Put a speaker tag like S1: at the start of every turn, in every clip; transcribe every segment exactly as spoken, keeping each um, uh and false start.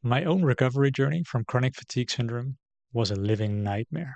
S1: My own recovery journey from chronic fatigue syndrome was a living nightmare.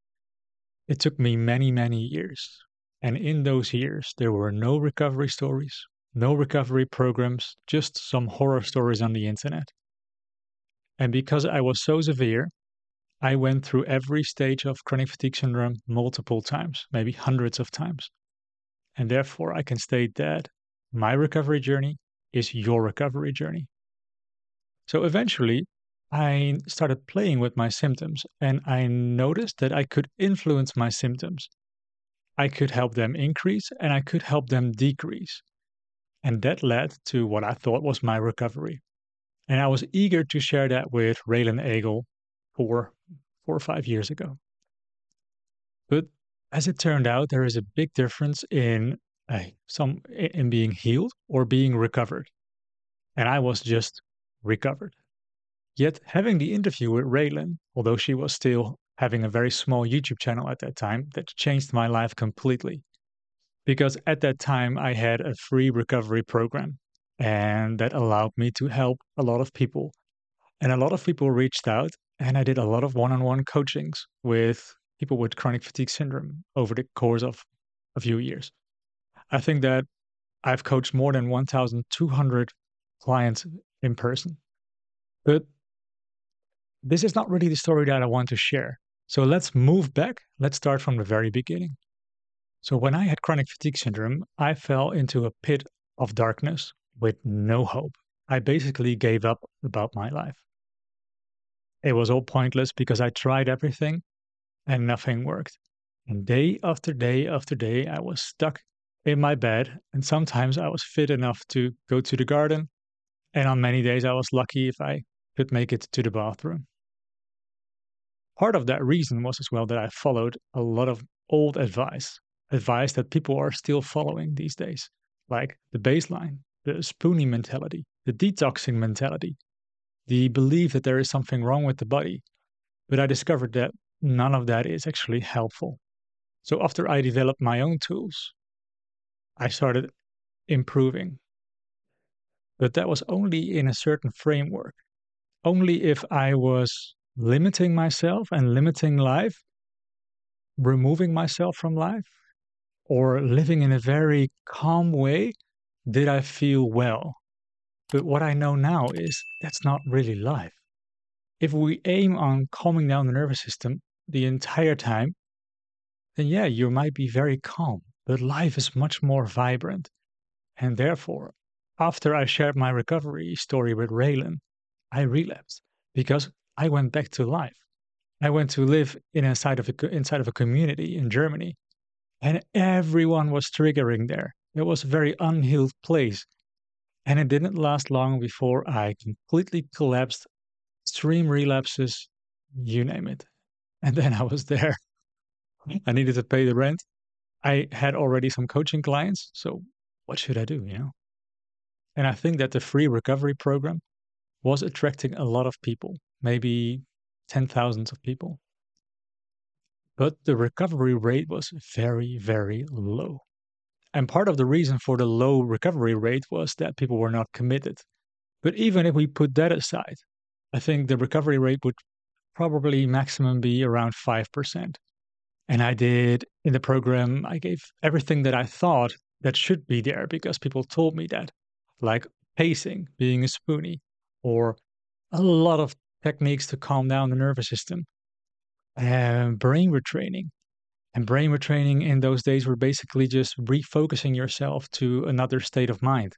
S1: It took me many, many years. And in those years, there were no recovery stories, no recovery programs, just some horror stories on the internet. And because I was so severe, I went through every stage of chronic fatigue syndrome multiple times, maybe hundreds of times. And therefore, I can state that my recovery journey is your recovery journey. So eventually, I started playing with my symptoms and I noticed that I could influence my symptoms. I could help them increase and I could help them decrease. And that led to what I thought was my recovery. And I was eager to share that with Raylan Eagle four, four or five years ago. But as it turned out, there is a big difference in uh, some in being healed or being recovered. And I was just recovered. Yet having the interview with Raylan, although she was still having a very small YouTube channel at that time, that changed my life completely. Because at that time I had a free recovery program and that allowed me to help a lot of people. And a lot of people reached out and I did a lot of one-on-one coachings with people with chronic fatigue syndrome over the course of a few years. I think that I've coached more than one thousand two hundred clients in person. But this is not really the story that I want to share. So let's move back. Let's start from the very beginning. So when I had chronic fatigue syndrome, I fell into a pit of darkness with no hope. I basically gave up about my life. It was all pointless because I tried everything and nothing worked. And day after day after day, I was stuck in my bed. And sometimes I was fit enough to go to the garden. And on many days, I was lucky if I could make it to the bathroom. Part of that reason was as well that I followed a lot of old advice, advice that people are still following these days, like the baseline, the spoonie mentality, the detoxing mentality, the belief that there is something wrong with the body. But I discovered that none of that is actually helpful. So after I developed my own tools, I started improving. But that was only in a certain framework. Only if I was limiting myself and limiting life, removing myself from life, or living in a very calm way did I feel well. But what I know now is that's not really life. If we aim on calming down the nervous system the entire time, then yeah, you might be very calm, but life is much more vibrant. And therefore, after I shared my recovery story with Raylan, I relapsed because I went back to life. I went to live in inside of a, inside of a community in Germany, and everyone was triggering there. It was a very unhealed place. And it didn't last long before I completely collapsed, extreme relapses, you name it. And then I was there. I needed to pay the rent. I had already some coaching clients. So what should I do, you know? And I think that the free recovery program was attracting a lot of people, maybe ten thousands of people. But the recovery rate was very, very low. And part of the reason for the low recovery rate was that people were not committed. But even if we put that aside, I think the recovery rate would probably maximum be around five percent. And I did in the program, I gave everything that I thought that should be there because people told me that, like pacing, being a spoonie, or a lot of techniques to calm down the nervous system, and brain retraining. And brain retraining in those days were basically just refocusing yourself to another state of mind.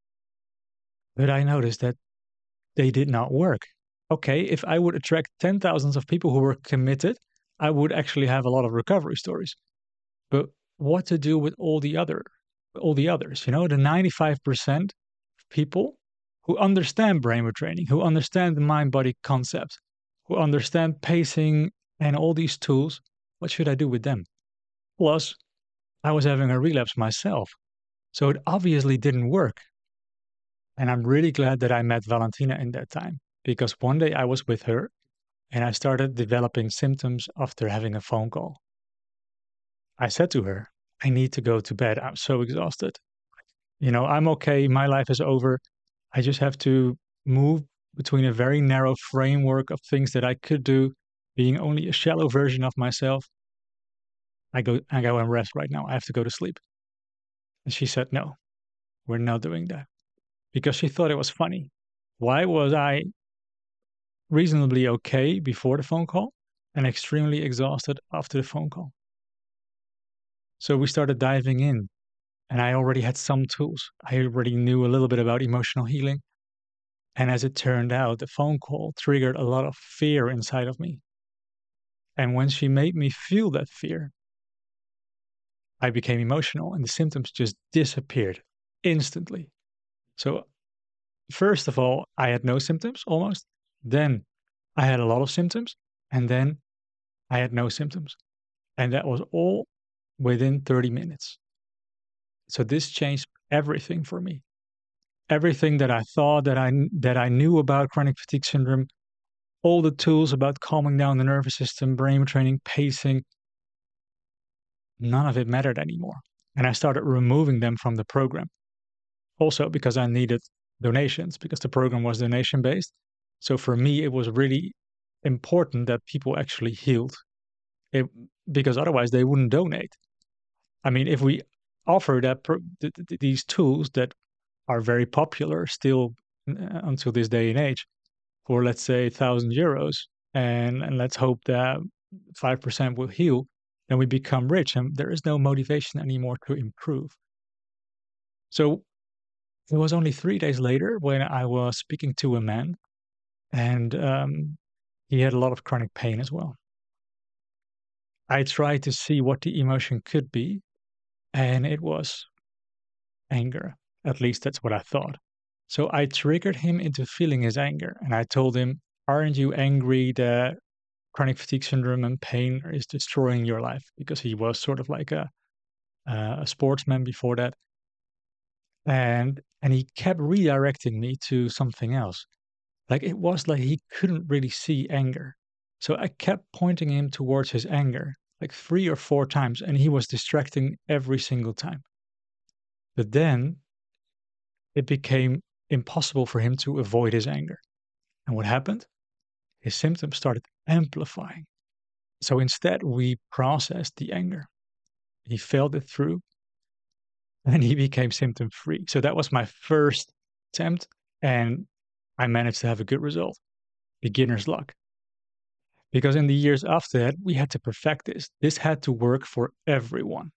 S1: But I noticed that they did not work. Okay, if I would attract ten thousands of people who were committed, I would actually have a lot of recovery stories. But what to do with all the other all the others, you know, the ninety-five percent people who understand brain retraining, who understand the mind-body concept, who understand pacing and all these tools, what should I do with them? Plus, I was having a relapse myself. So it obviously didn't work. And I'm really glad that I met Valentina in that time because one day I was with her and I started developing symptoms after having a phone call. I said to her, I need to go to bed. I'm so exhausted. You know, I'm okay. My life is over. I just have to move between a very narrow framework of things that I could do, being only a shallow version of myself. I go, I go and rest right now. I have to go to sleep. And she said, no, we're not doing that because she thought it was funny. Why was I reasonably okay before the phone call and extremely exhausted after the phone call? So we started diving in, and I already had some tools. I already knew a little bit about emotional healing. And as it turned out, the phone call triggered a lot of fear inside of me. And when she made me feel that fear, I became emotional and the symptoms just disappeared instantly. So, first of all, I had no symptoms almost. Then I had a lot of symptoms. And then I had no symptoms. And that was all within thirty minutes. So, this changed everything for me. Everything that I thought that I, that I knew about chronic fatigue syndrome, all the tools about calming down the nervous system, brain training, pacing, none of it mattered anymore. And I started removing them from the program. Also, because I needed donations, because the program was donation based. So for me, it was really important that people actually healed, it, because otherwise they wouldn't donate. I mean, if we offer that pro- th- th- these tools that are very popular still uh, until this day and age, for let's say a thousand euros, and and let's hope that five percent will heal, then we become rich, and there is no motivation anymore to improve. So it was only three days later when I was speaking to a man, and um, he had a lot of chronic pain as well. I tried to see what the emotion could be, and it was anger. At least that's what I thought. So I triggered him into feeling his anger, and I told him, aren't you angry that chronic fatigue syndrome and pain is destroying your life? Because he was sort of like a, uh, a sportsman before that. And and he kept redirecting me to something else. Like it was like he couldn't really see anger. So I kept pointing him towards his anger like three or four times, and he was distracting every single time. But then it became impossible for him to avoid his anger. And what happened? His symptoms started amplifying. So instead, we processed the anger. He felt it through and he became symptom free. So that was my first attempt, and I managed to have a good result. Beginner's luck. Because in the years after that, we had to perfect this. This had to work for everyone.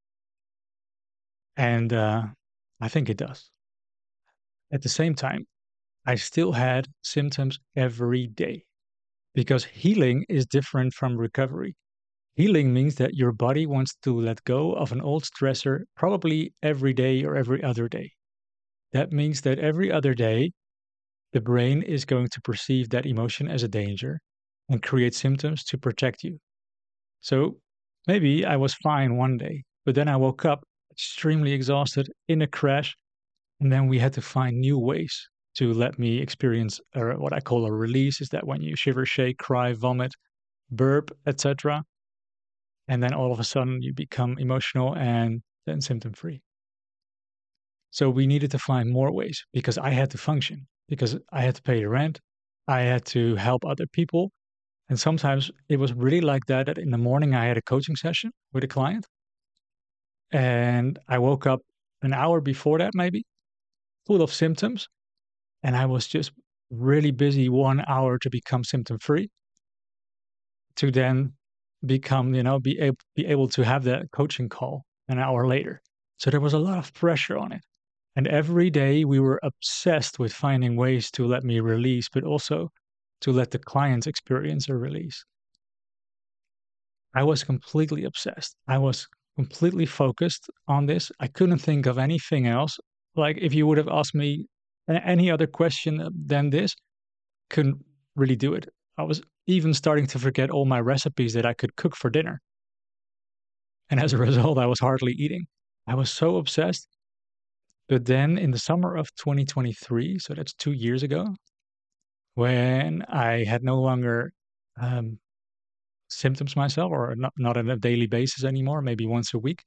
S1: And uh, I think it does. At the same time, I still had symptoms every day because healing is different from recovery. Healing means that your body wants to let go of an old stressor probably every day or every other day. That means that every other day, the brain is going to perceive that emotion as a danger and create symptoms to protect you. So maybe I was fine one day, but then I woke up extremely exhausted in a crash, and then we had to find new ways to let me experience uh, what I call a release. Is that when you shiver, shake, cry, vomit, burp, et cetera, and then all of a sudden you become emotional and then symptom free. So we needed to find more ways because I had to function, because I had to pay the rent, I had to help other people. And sometimes it was really like that, that in the morning I had a coaching session with a client and I woke up an hour before that, maybe full of symptoms. And I was just really busy one hour to become symptom free, to then become, you know, be able, be able to have that coaching call an hour later. So there was a lot of pressure on it. And every day we were obsessed with finding ways to let me release, but also to let the clients experience a release. I was completely obsessed. I was completely focused on this. I couldn't think of anything else. Like if you would have asked me any other question than this, couldn't really do it. I was even starting to forget all my recipes that I could cook for dinner. And as a result, I was hardly eating. I was so obsessed. But then in the summer of twenty twenty-three, so that's two years ago, when I had no longer um, symptoms myself, or not, not on a daily basis anymore, maybe once a week,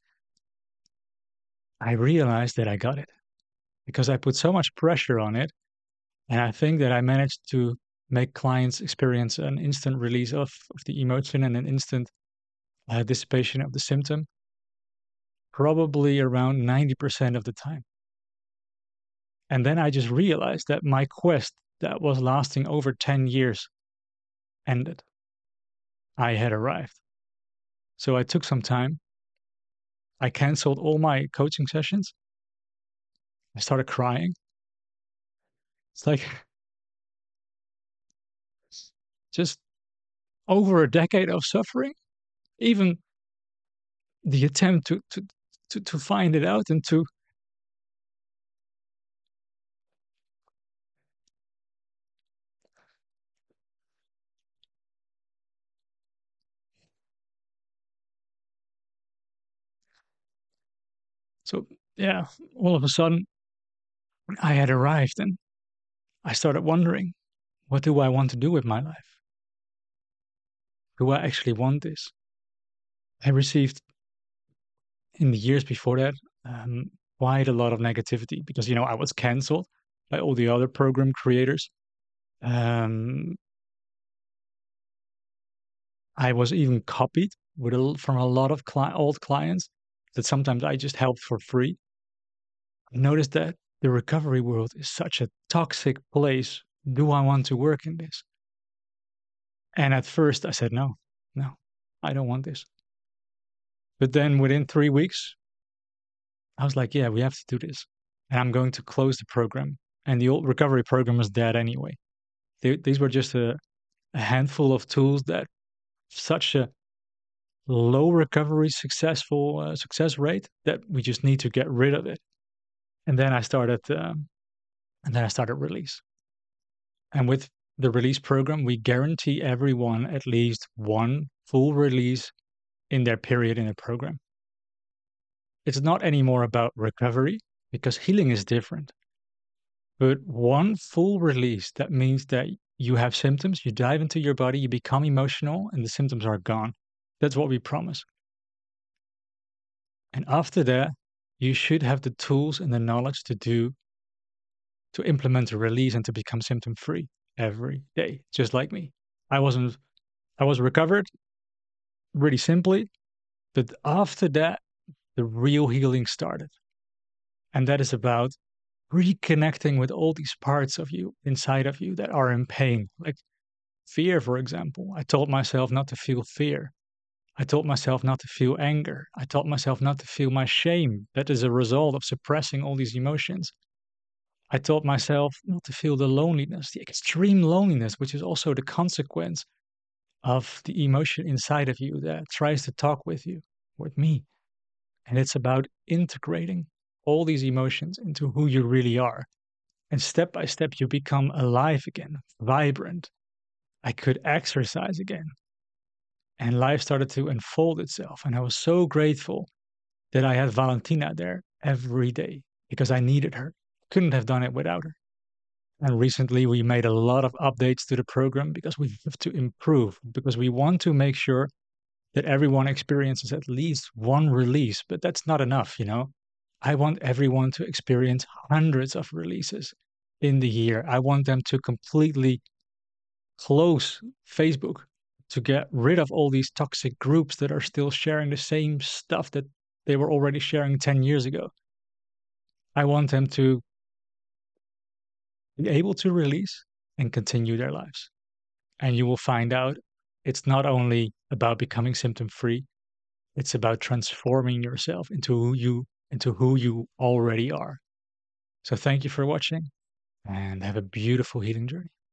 S1: I realized that I got it because I put so much pressure on it And I think that I managed to make clients experience an instant release of, of the emotion and an instant uh, dissipation of the symptom, probably around ninety percent of the time. And then I just realized that my quest that was lasting over ten years ended. I had arrived. So I took some time. I canceled all my coaching sessions. I started crying. It's like just over a decade of suffering, even the attempt to to to, to find it out and to so yeah, all of a sudden I had arrived and I started wondering, what do I want to do with my life? Do I actually want this? I received in the years before that um, quite a lot of negativity because you know I was canceled by all the other program creators. Um, I was even copied with a, from a lot of cli- old clients that sometimes I just helped for free. I noticed that the recovery world is such a toxic place. Do I want to work in this? And at first I said, no, no, I don't want this. But then within three weeks, I was like, yeah, we have to do this. And I'm going to close the program. And the old recovery program was dead anyway. They, these were just a, a handful of tools that such a low recovery successful uh, success rate that we just need to get rid of it. And then I started, um, and then I started release. And with the release program, we guarantee everyone at least one full release in their period in the program. It's not anymore about recovery because healing is different. But one full release, that means that you have symptoms, you dive into your body, you become emotional, and the symptoms are gone. That's what we promise. And after that, you should have the tools and the knowledge to do, to implement a release and to become symptom free every day, just like me. I wasn't, I was recovered really simply, but after that, the real healing started. And that is about reconnecting with all these parts of you inside of you that are in pain, like fear, for example. I told myself not to feel fear. I told myself not to feel anger. I told myself not to feel my shame. That is a result of suppressing all these emotions. I told myself not to feel the loneliness, the extreme loneliness, which is also the consequence of the emotion inside of you that tries to talk with you, with me. And it's about integrating all these emotions into who you really are. And step by step, you become alive again, vibrant. I could exercise again. And life started to unfold itself. And I was so grateful that I had Valentina there every day because I needed her. Couldn't have done it without her. And recently, we made a lot of updates to the program because we have to improve, because we want to make sure that everyone experiences at least one release. But that's not enough, you know? I want everyone to experience hundreds of releases in the year. I want them to completely close Facebook, to get rid of all these toxic groups that are still sharing the same stuff that they were already sharing ten years ago. I want them to be able to release and continue their lives. And you will find out it's not only about becoming symptom free, it's about transforming yourself into who you into who you already are. So thank you for watching and have a beautiful healing journey.